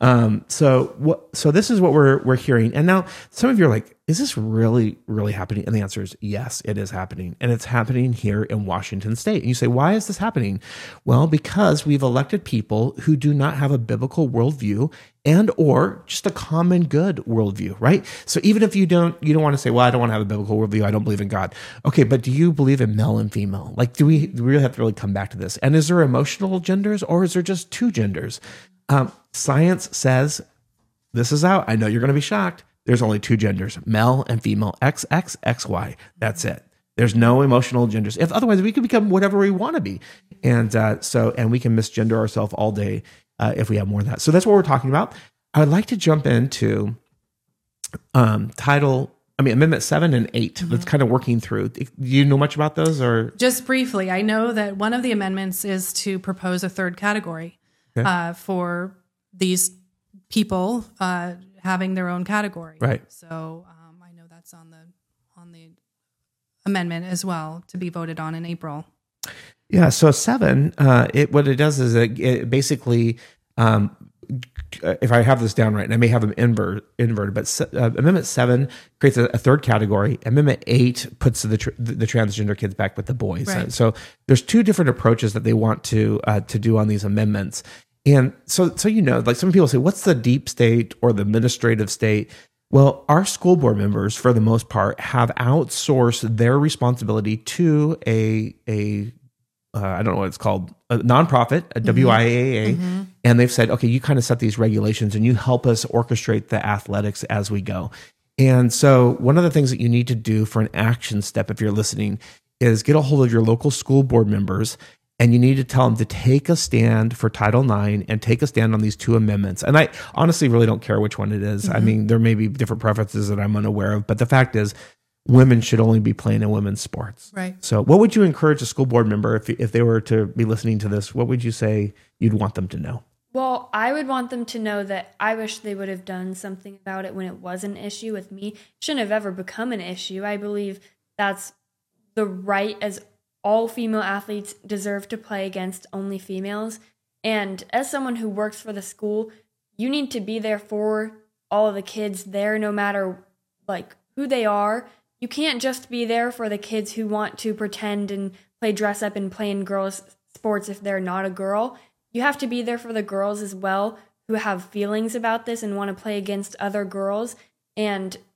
So this is what we're hearing. And now some of you are like, is this really, really happening? And the answer is yes, it is happening. And it's happening here in Washington State. And you say, why is this happening? Well, because we've elected people who do not have a biblical worldview and or just a common good worldview, right? So even if you don't want to say, well, I don't want to have a biblical worldview, I don't believe in God. Okay, but do you believe in male and female? Like, do we really have to really come back to this? And is there emotional genders, or is there just two genders? Science says, this is out. I know you're going to be shocked. There's only two genders, male and female, XX, XY. That's it. There's no emotional genders. If otherwise, we could become whatever we want to be. And we can misgender ourselves all day if we have more of that. So that's what we're talking about. I would like to jump into Amendment 7 and 8. Mm-hmm. That's kind of working through. Do you know much about those, or just briefly? I know that one of the amendments is to propose a third category for these people having their own category. Right. So I know that's on the amendment as well to be voted on in April. Yeah. So 7, what it does is it basically, if I have this down right, and I may have them inverted, but Amendment 7 creates a third category. Amendment 8 puts the transgender kids back with the boys. Right. So there's two different approaches that they want to do on these amendments. And so like some people say, what's the deep state or the administrative state? Well, our school board members, for the most part, have outsourced their responsibility to a I don't know what it's called, a nonprofit, a WIAA, mm-hmm. and they've said, okay, you kind of set these regulations and you help us orchestrate the athletics as we go. And so one of the things that you need to do for an action step, if you're listening, is get a hold of your local school board members, and you need to tell them to take a stand for Title IX and take a stand on these two amendments. And I honestly really don't care which one it is. Mm-hmm. I mean, there may be different preferences that I'm unaware of, but the fact is, women should only be playing in women's sports. Right. So what would you encourage a school board member, if they were to be listening to this, what would you say you'd want them to know? Well, I would want them to know that I wish they would have done something about it when it was an issue with me. It shouldn't have ever become an issue. I believe that's the right, as all female athletes deserve to play against only females. And as someone who works for the school, you need to be there for all of the kids there, no matter like who they are. You can't just be there for the kids who want to pretend and play dress up and play in girls' sports if they're not a girl. You have to be there for the girls as well who have feelings about this and want to play against other girls. And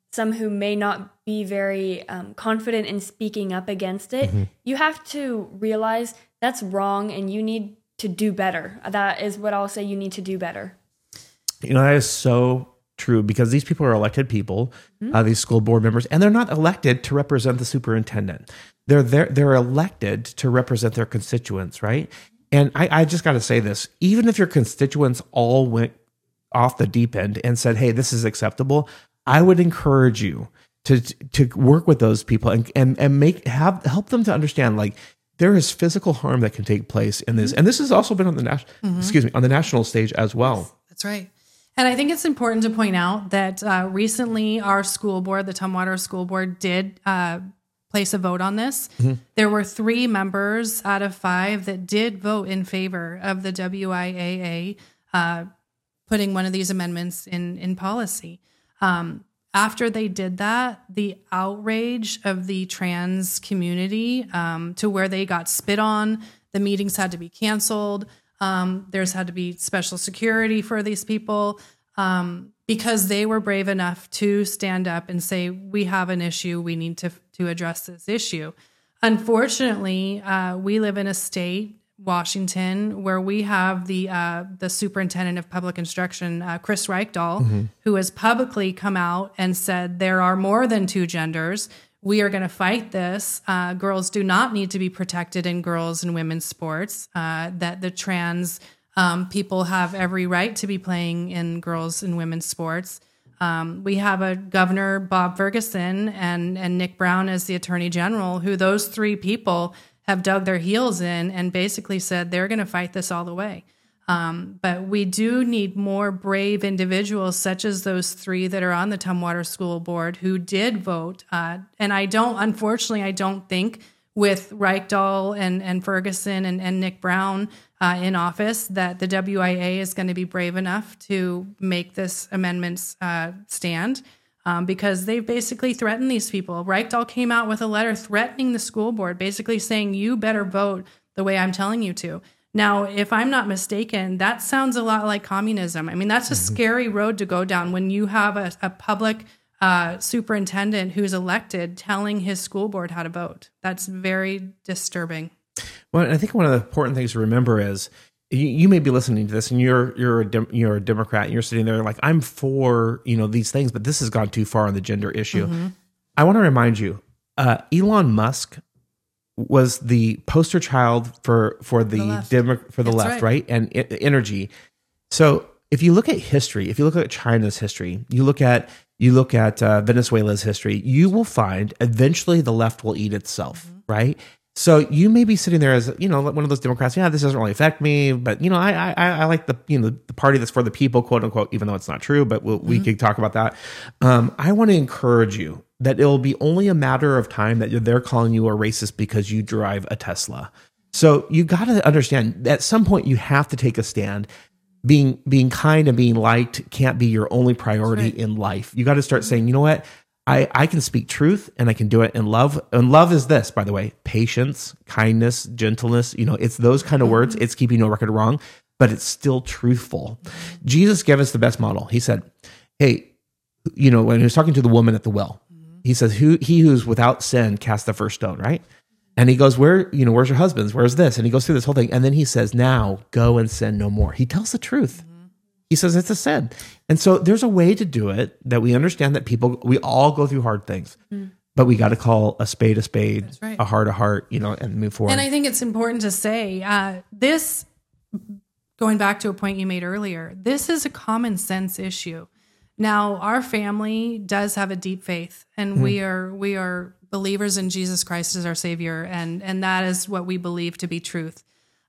some who may not be very confident in speaking up against it, you have to realize that's wrong and you need to do better. That is what I'll say. You need to do better. That is so true, because these people are elected people, these school board members, and they're not elected to represent the superintendent. They're elected to represent their constituents, right? And I just got to say this, even if your constituents all went off the deep end and said, hey, this is acceptable, I would encourage you to work with those people and help them to understand, like, there is physical harm that can take place in this. And this has also been on the on the national stage as well. Yes, that's right. And I think it's important to point out that recently our school board, the Tumwater School Board, did place a vote on this. There were 3 members out of 5 that did vote in favor of the WIAA putting one of these amendments in policy. After they did that, the outrage of the trans community to where they got spit on, the meetings had to be canceled. There's had to be special security for these people because they were brave enough to stand up and say, we have an issue, we need to address this issue. Unfortunately, we live in a state, Washington, where we have the superintendent of public instruction, Chris Reichdahl, who has publicly come out and said there are more than 2 genders. We are going to fight this. Girls do not need to be protected in girls and women's sports, that the trans people have every right to be playing in girls and women's sports. We have a Governor, Bob Ferguson, and Nick Brown as the Attorney General, who those 3 people have dug their heels in and basically said they're going to fight this all the way. But we do need more brave individuals such as those 3 that are on the Tumwater School Board who did vote. And I don't think with Reichdahl and Ferguson and Nick Brown in office that the WIA is going to be brave enough to make this amendment stand. Because they've basically threatened these people. Reichdahl came out with a letter threatening the school board, basically saying, you better vote the way I'm telling you to. Now, if I'm not mistaken, that sounds a lot like communism. I mean, that's a scary road to go down when you have a public superintendent who's elected telling his school board how to vote. That's very disturbing. Well, I think one of the important things to remember is, you may be listening to this and you're a Democrat and you're sitting there like, I'm for, these things, but this has gone too far on the gender issue. I want to remind you, Elon Musk was the poster child for the left, right? And energy. So if you look at history, if you look at China's history, you look at Venezuela's history, you will find eventually the left will eat itself, right? So you may be sitting there as, one of those Democrats. Yeah, this doesn't really affect me, but I like the party that's for the people, quote unquote, even though it's not true. But we could talk about that. I want to encourage you that it'll be only a matter of time that they're calling you a racist because you drive a Tesla. So you got to understand at some point you have to take a stand. Being kind and being liked can't be your only priority in life. You got to start saying, you know what? I can speak truth and I can do it in love. And love is this, by the way, patience, kindness, gentleness. It's those kind of words. It's keeping no record wrong, but it's still truthful. Jesus gave us the best model. He said, hey, when he was talking to the woman at the well, he says, he who's without sin cast the first stone, right? And he goes, where's your husband's? Where's this? And he goes through this whole thing. And then he says, now go and sin no more. He tells the truth. He says it's a sin. And so there's a way to do it that we understand that we all go through hard things, but we got to call a spade, a heart, and move forward. And I think it's important to say this, going back to a point you made earlier, this is a common sense issue. Now, our family does have a deep faith, and we are believers in Jesus Christ as our Savior, and that is what we believe to be truth.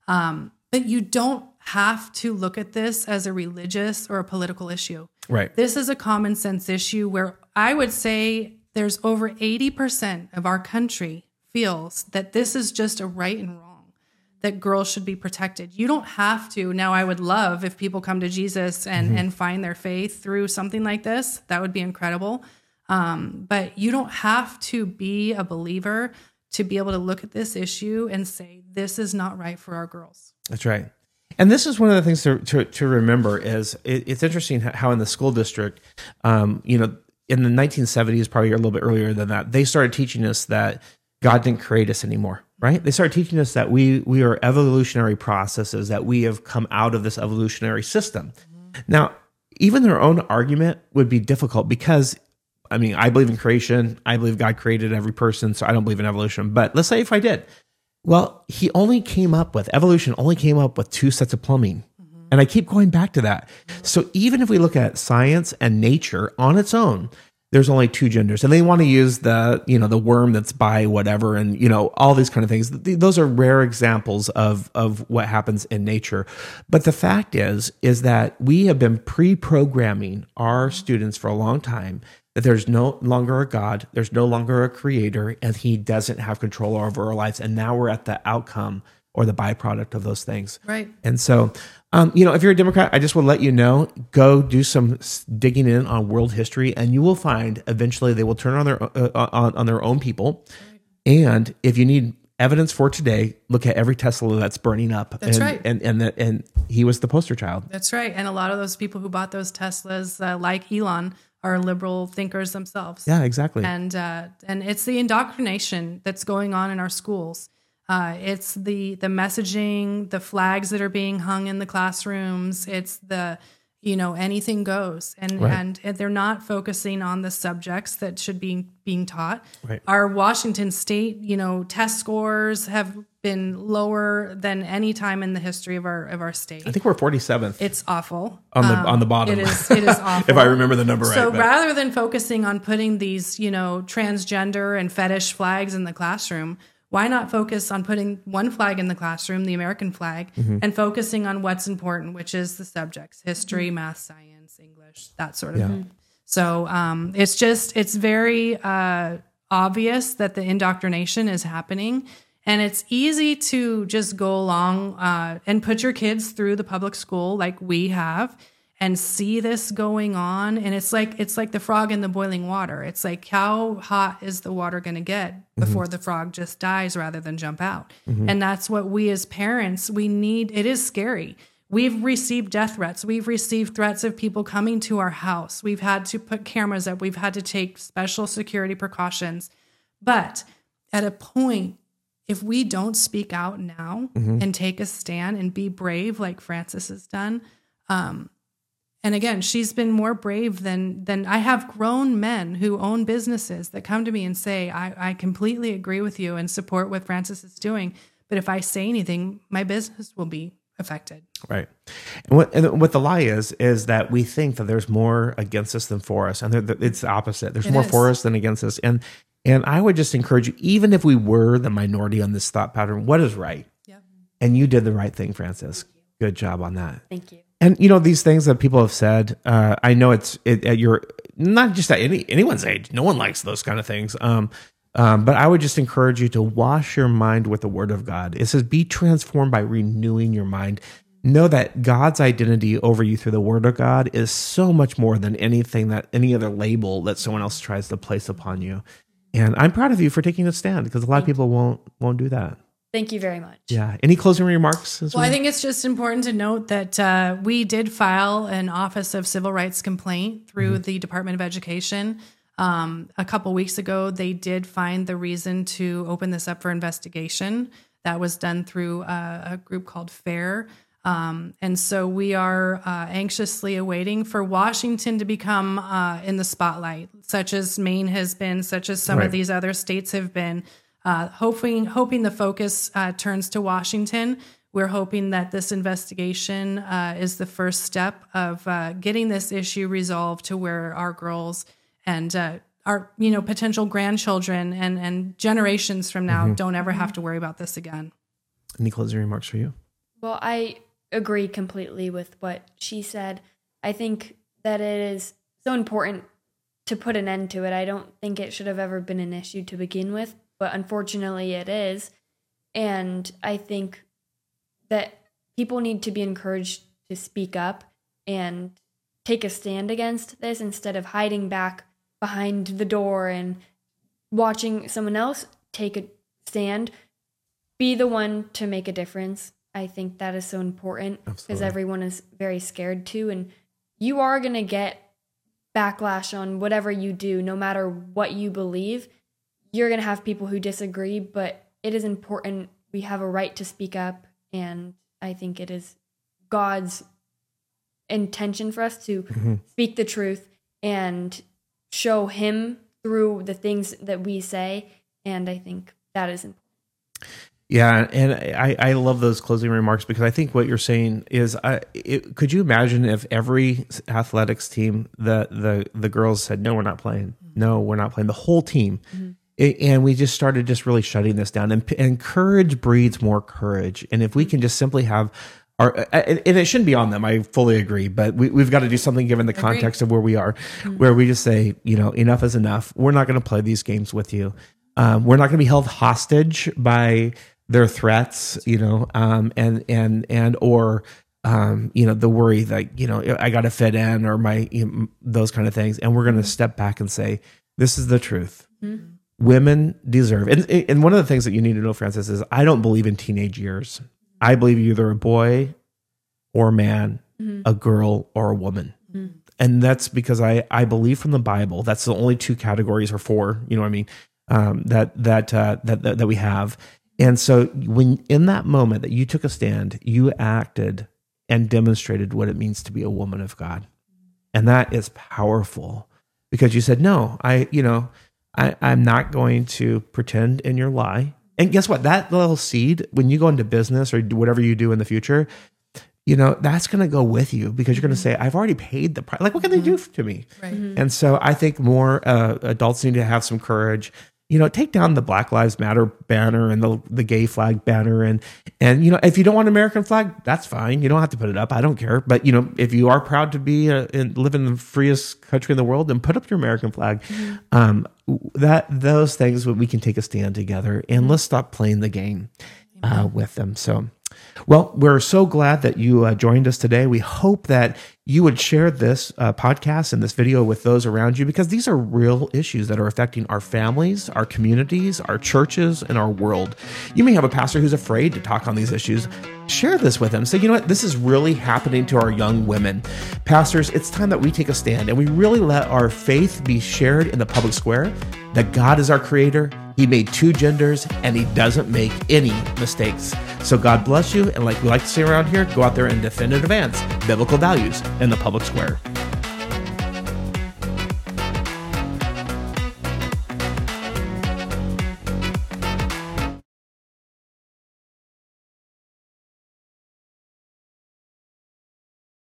But you don't have to look at this as a religious or a political issue. Right. This is a common sense issue where I would say there's over 80% of our country feels that this is just a right and wrong, that girls should be protected. You don't have to. Now, I would love if people come to Jesus and find their faith through something like this. That would be incredible. But you don't have to be a believer to be able to look at this issue and say, this is not right for our girls. That's right. And this is one of the things to remember is it's interesting how in the school district, in the 1970s, probably a little bit earlier than that, they started teaching us that God didn't create us anymore, right? They started teaching us that we are evolutionary processes, that we have come out of this evolutionary system. Now, even their own argument would be difficult because, I mean, I believe in creation. I believe God created every person, so I don't believe in evolution. But let's say if I did, well, evolution only came up with 2 sets of plumbing. And I keep going back to that. So even if we look at science and nature on its own, there's only 2 genders. And they want to use the worm that's by whatever and, all these kind of things. Those are rare examples of what happens in nature. But the fact is that we have been pre-programming our students for a long time that there's no longer a God, there's no longer a creator, and he doesn't have control over our lives. And now we're at the outcome or the byproduct of those things. Right. And so, if you're a Democrat, I just will let you know, go do some digging in on world history, and you will find eventually they will turn on their own people. And if you need evidence for today, look at every Tesla that's burning up. That's right. And he was the poster child. That's right. And a lot of those people who bought those Teslas, like Elon, are liberal thinkers themselves. Yeah, exactly. And it's the indoctrination that's going on in our schools. It's the messaging, the flags that are being hung in the classrooms. It's the, anything goes. And they're not focusing on the subjects that should be being taught. Right. Our Washington State, test scores have been lower than any time in the history of our state. I think we're 47th. It's awful. On the bottom. It is awful. If I remember the number right. So rather than focusing on putting these, transgender and fetish flags in the classroom, why not focus on putting one flag in the classroom, the American flag, and focusing on what's important, which is the subjects, history, math, science, English, that sort of thing. So it's very obvious that the indoctrination is happening. And it's easy to just go along and put your kids through the public school like we have and see this going on. And it's like the frog in the boiling water. It's like, how hot is the water going to get before the frog just dies rather than jump out? And that's what we as parents, we need. It is scary. We've received death threats. We've received threats of people coming to our house. We've had to put cameras up. We've had to take special security precautions. But at a point, if we don't speak out now and take a stand and be brave like Frances has done, and again, she's been more brave than I have grown men who own businesses that come to me and say, I completely agree with you and support what Frances is doing. But if I say anything, my business will be affected. Right. And what the lie is that we think that there's more against us than for us. And it's the opposite. There's more for us than against us. And I would just encourage you, even if we were the minority on this thought pattern, what is right? Yeah. And you did the right thing, Frances. Good job on that. Thank you. And these things that people have said, I know it's at your, not just at anyone's age. No one likes those kind of things. But I would just encourage you to wash your mind with the Word of God. It says, be transformed by renewing your mind. Know that God's identity over you through the Word of God is so much more than anything that any other label that someone else tries to place upon you. And I'm proud of you for taking a stand, because a lot of people won't do that. Thank you very much. Yeah. Any closing remarks? Well, I think it's just important to note that we did file an Office of Civil Rights complaint through the Department of Education. A couple weeks ago, they did find the reason to open this up for investigation. That was done through a group called FAIR. And so we are anxiously awaiting for Washington to become in the spotlight, such as Maine has been, such as some of these other states have been. Hoping the focus turns to Washington. We're hoping that this investigation is the first step of getting this issue resolved to where our girls and our potential grandchildren and generations from now don't ever have to worry about this again. Any closing remarks for you? Well, I agree completely with what she said. I think that it is so important to put an end to it. I don't think it should have ever been an issue to begin with, but unfortunately it is. And I think that people need to be encouraged to speak up and take a stand against this instead of hiding back behind the door and watching someone else take a stand. Be the one to make a difference. I think that is so important because everyone is very scared too. And you are going to get backlash on whatever you do, no matter what you believe. You're going to have people who disagree, but it is important. We have a right to speak up, and I think it is God's intention for us to speak the truth and show him through the things that we say, and I think that is important. Yeah, and I love those closing remarks, because I think what you're saying is, could you imagine if every athletics team, the girls said, no, we're not playing. No, we're not playing. The whole team. And we just started just really shutting this down. And courage breeds more courage. And if we can just simply have and it shouldn't be on them, I fully agree, but we've got to do something given the context of where we are, where we just say, enough is enough. We're not going to play these games with you. We're not going to be held hostage by their threats, or the worry that, I got to fit in, or those kind of things. And we're going to step back and say, this is the truth. Mm-hmm. Women deserve, and one of the things that you need to know, Frances, is I don't believe in teenage years. I believe you're either a boy or a man, a girl or a woman. And that's because I believe from the Bible, that's the only two categories or four, that we have. And so when in that moment that you took a stand, you acted and demonstrated what it means to be a woman of God. And that is powerful, because you said, no, I'm not going to pretend in your lie. And guess what? That little seed, when you go into business or whatever you do in the future, that's going to go with you, because you're going to say, I've already paid the price. Like, what can they do to me? Right. And so I think more adults need to have some courage. Take down the Black Lives Matter banner and the gay flag banner. And if you don't want an American flag, that's fine. You don't have to put it up. I don't care. But, if you are proud to be and live in the freest country in the world, then put up your American flag. Those things, we can take a stand together, and let's stop playing the game with them. So, well, we're so glad that you joined us today. We hope that you would share this podcast and this video with those around you, because these are real issues that are affecting our families, our communities, our churches, and our world. You may have a pastor who's afraid to talk on these issues. Share this with them. Say, this is really happening to our young women. Pastors, it's time that we take a stand and we really let our faith be shared in the public square, that God is our creator. He made two genders, and he doesn't make any mistakes. So God bless you. And like we like to say around here, go out there and defend and advance biblical values in the public square.